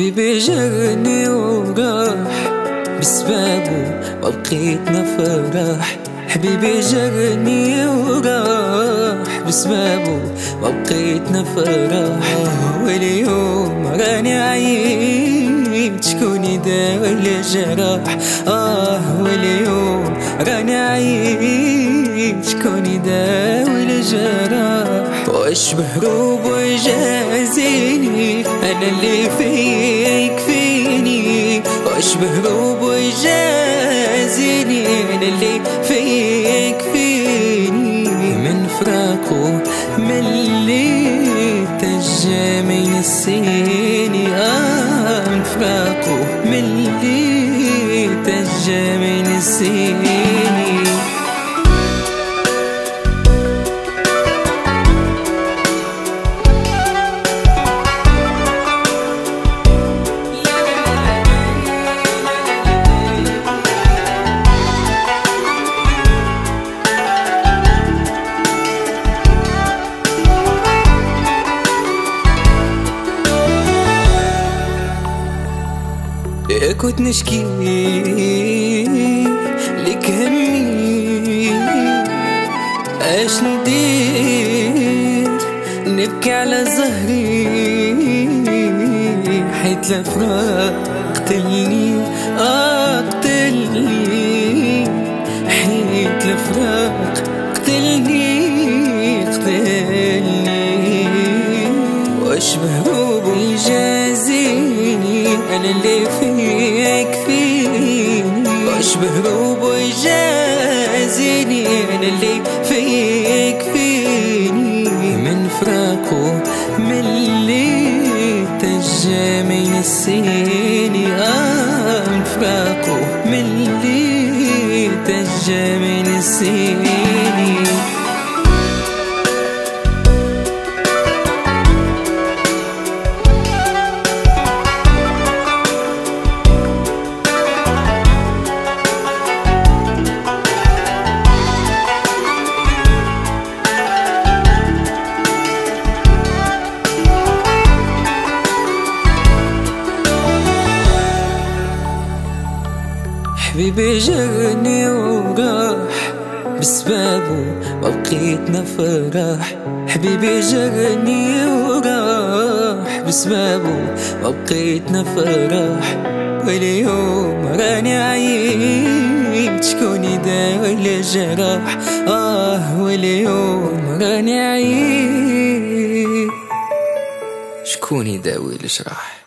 حبيبي جرني وراح بسبابه ما بقيت نفرح. حبيبي جرني وراح بسبابه ما بقيت نفرح. واليوم راني عيد شكون يداوي الجراح. واليوم راني عيد شكون يداوي الجراح. واشبه روب ويجازيني انا اللي فيا يكفيني. واشبه روب ويجازيني انا اللي فيا يكفيني. من فراقه ملي تجا ما ينسيني. من فراقه ملي تجا ما ينسيني. كنت نشكي لك همي اش ندير نبكي على زهري حيت الفراق قتلني. قتلني حيت الفراق قتلني. واشبه روب يجازيني انا اللي فيا يكفيني. واشبه روب يجازيني انا اللي فيا يكفيني. من فراقه ملي تجا ما ينسيني. من فراقه ملي تجا ما ينسيني. حبيبي جرني وراح بسبابه ما بقيت نفرح. حبيبي جرني وراح بسبابه ما بقيت نفرح. واليوم راني عيد شكون يداوي الجراح. واليوم راني عيد شكون يداوي الجراح.